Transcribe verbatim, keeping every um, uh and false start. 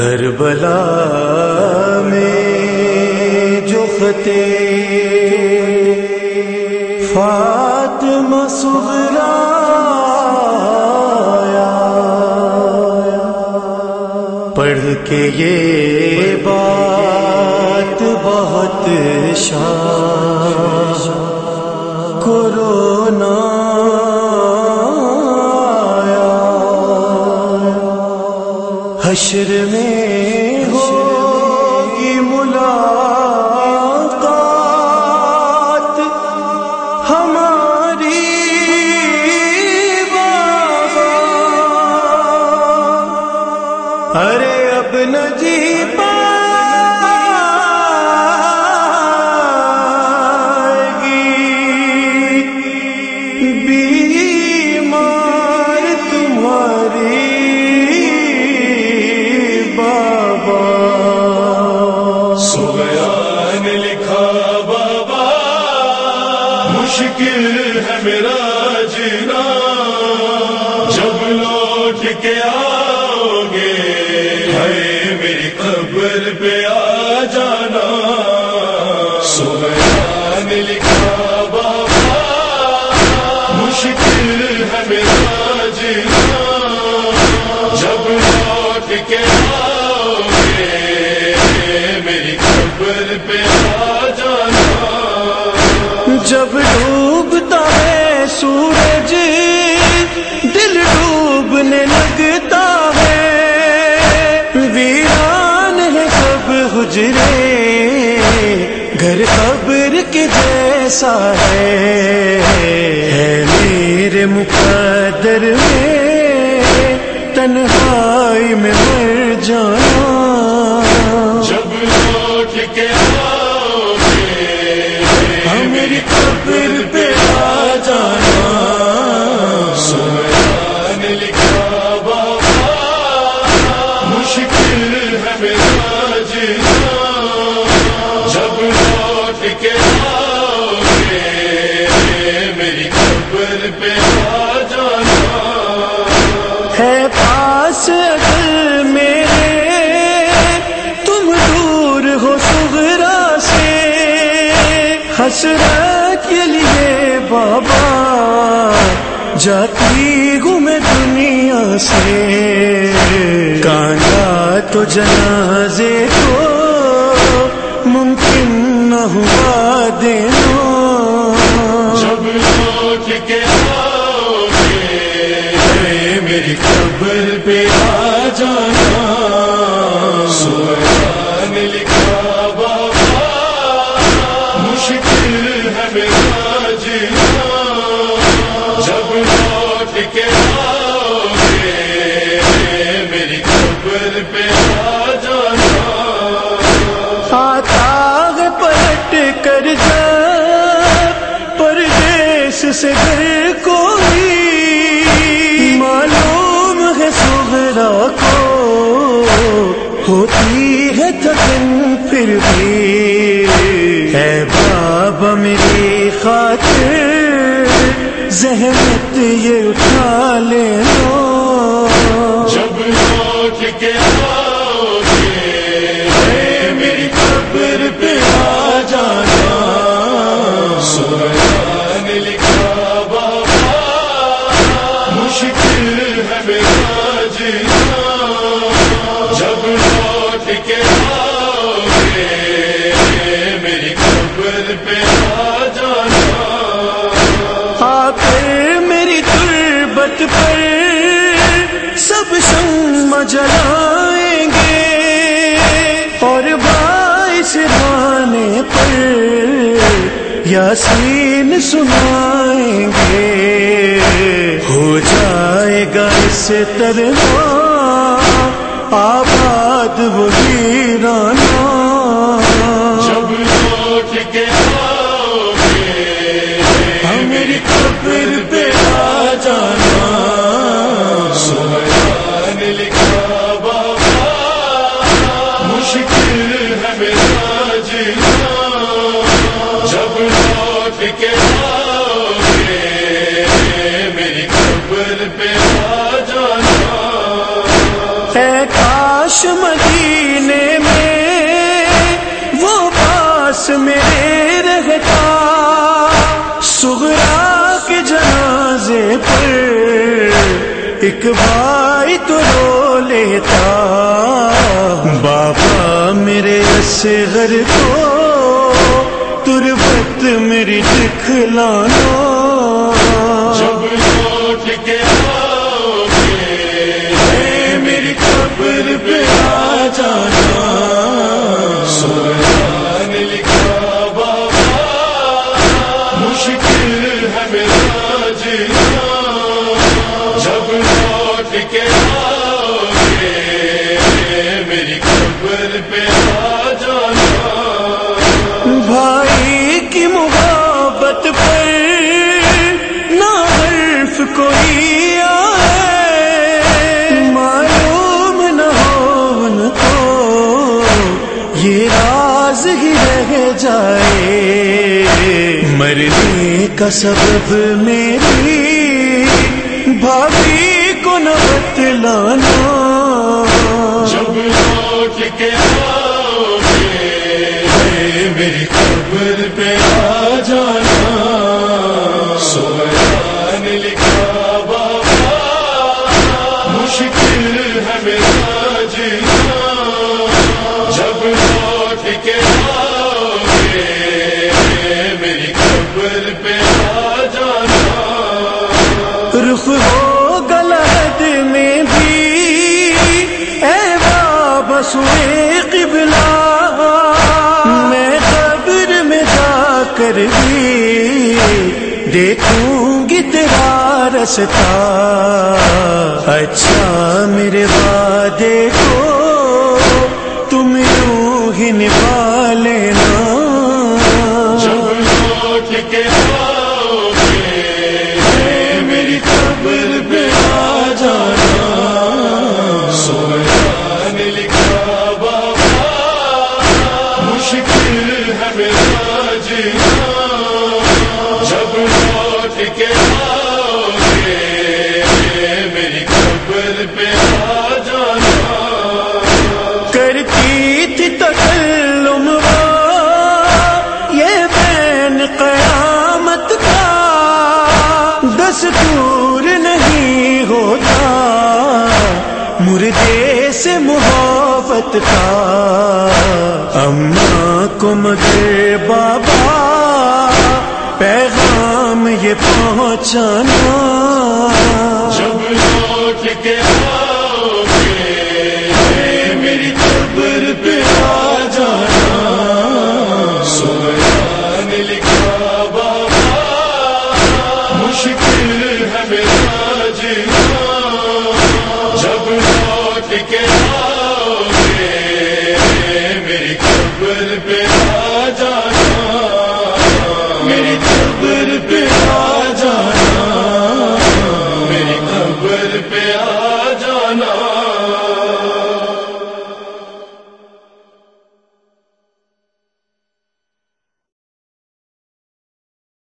کربلا میں جو خطے فاطمہ صغریٰ پڑھ کے یہ بات بہت شان کورونا حشر میں ہوگی ملاقات ہماری بابا، ارے اب نہ جی پائے گی بیمار تمہاری مشکل ہے میرا جینا، جب لوٹ کے آؤ گے ہے میری قبر پہ آ جانا۔ سبحان لکھا بابا، مشکل ہے میرا جینا، جب لوٹ کے آؤ گے میری قبر پہ آ جانا۔ جب ڈوبتا ہے سورج دل ڈوبنے لگتا ہے، ویران ہے سب حجرے گھر قبر کے جیسا ہے، میرے مقدر میں تنہائی میں مر جانا۔ جب لوٹ کے میری قبر پہ آ جانا۔ سبحان لکھا بابا، مشکل ہے میرا جینا، جب لوٹ کے آؤ گے میری قبر پہ آ جانا۔ ہے پاس اگر میرے تم دور ہو صغریٰ سے، حسرت کے لیے بابا جاتی ہوں میں دنیا سے، کانا تو جنازے کو ممکن نہ ہوا دینا۔ جب لوٹ کے آؤ گے میری قبر پہ آ جانا۔ سبحان لکھا بابا، مشکل ہے میرا جینا، جب لوٹ کے آؤ گے میری قبر پہ آ جانا۔ آتا ہے پلٹ کر جا پردیس سے گھر کوئی، معلوم ہے صغریٰ کو ہوتی ہے تھکن پھر بھی، ہے بابا میری خاطر زحمت یہ اٹھا لینا۔ جب لوٹ کے آؤ گے میری قبر پہ آ جانا۔ سبحان لکھا بابا، مشکل ہے میرا جینا، جب لوٹ کے آؤ گے میری قبر پہ آ جانا۔ آپ میری تربت پر سب شمع جلائیں گے، اور باعث رانے پر یاسین سنائیں گے، ہو جائے گا اس طرح آباد وہ ویرانہ۔ جب لوٹ کے آؤ گے میری قبر پہ آ جانا۔ سبحان لکھا بابا، مشکل ہے میرا جینا، جب لوٹ کے آؤ گے میری قبر پہ آ جانا۔ اے کاش کاش مدینے میں وہ پاس میرے رہتا، صغرا کے جنازے پر ایک بھائی تو رو لیتا، بابا میرے اصغر کو تربت میری دکھلانا، جب لوٹ کے آؤ گے میری قبر پہ آ جانا، سورہ نے لکھا بابا مشکل ہے میرا جینا، جب لوٹ کے آؤ گے میری قبر پہ آ جانا، بھائی کی محبت پر نہ حرف کوئی آئے، معلوم نہ ہو ان کو یہ راز ہی رہ جائے، مرنے کا سبب میری بھابھی کو نہ بتلانا، جب لوٹ کے آؤ گے میری قبر پہ آ جانا، سورہ نے لکھا بابا مشکل ہے میرا جینا، جب لوٹ کے آؤ گے میری قبر پہ آ جانا، رخ ہو گلد میں بھی اے بابا سوئے قبلہ، میں قبر میں جا کر بھی دیکھوں گی تیرا رستہ، اچھا میرے وعدے کو تم یوں ہی نبھا لینا، جب لوٹ کے آؤ گے میری قبر پہ آ جانا، سورہ نے لکھا بابا مشکل ہے میرا جینا، جب لوٹ کے آؤ گے میری قبر پہ آ جانا، کرتی تھی تکلم یہ بین قیامت کا، دستور نہیں ہوتا مردے سے محبت کا، اماں کو مگر بابا پیغام یہ پہنچانا،